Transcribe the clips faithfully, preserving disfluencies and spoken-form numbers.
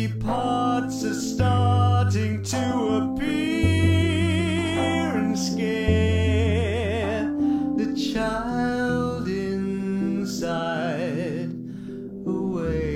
empty parts are starting to appear and scare the child inside away.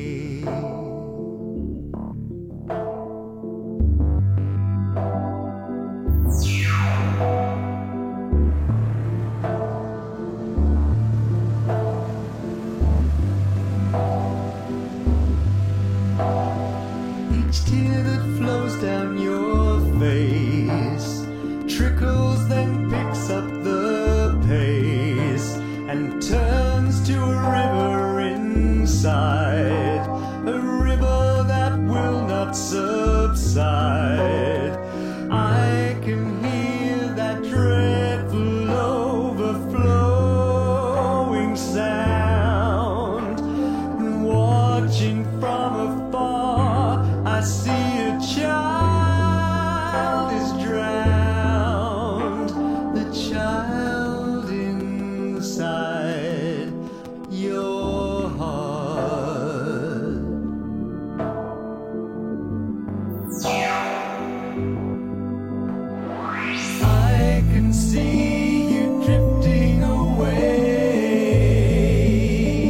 Each tear that flows down your face trickles, then picks up the pace and turns to a river inside, a river that will not subside. I can hear that dreadful overflowing sound, and watching from afar I see a child is drowned, the child inside your heart. I can see you drifting away,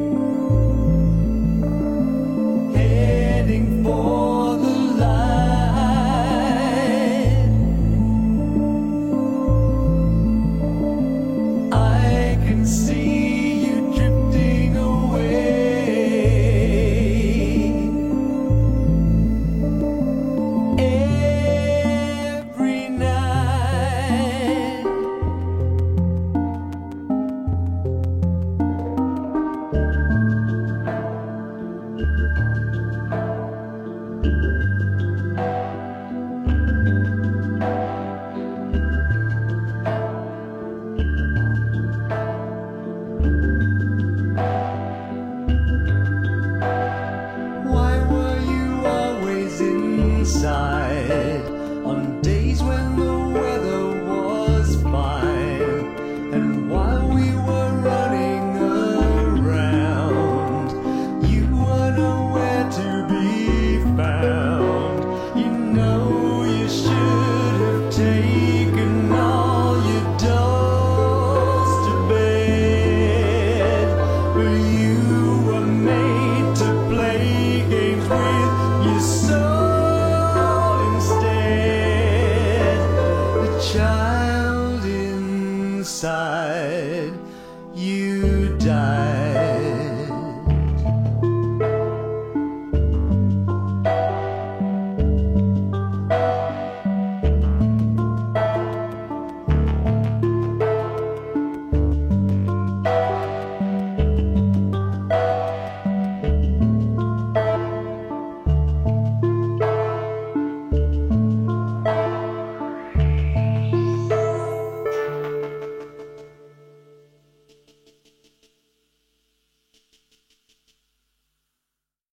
heading for the light. I can see you drifting away every night.